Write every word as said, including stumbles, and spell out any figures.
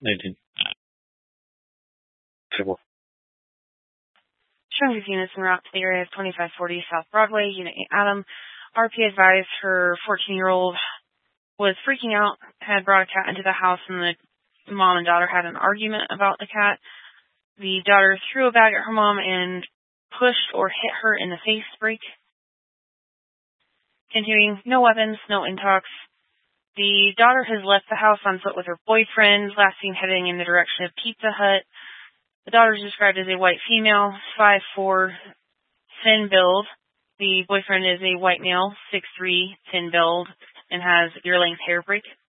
nineteen. Table. Showing units en route to the area of twenty-five forty South Broadway, Unit eight Adam. R P advised her fourteen-year-old was freaking out, had brought a cat into the house, and the mom and daughter had an argument about the cat. The daughter threw a bag at her mom and pushed or hit her in the face break. Continuing, no weapons, no intox. The daughter has left the house on foot with her boyfriend, last seen heading in the direction of Pizza Hut. The daughter is described as a white female, five foot four, thin build. The boyfriend is a white male, six foot three, thin build, and has ear-length hair break.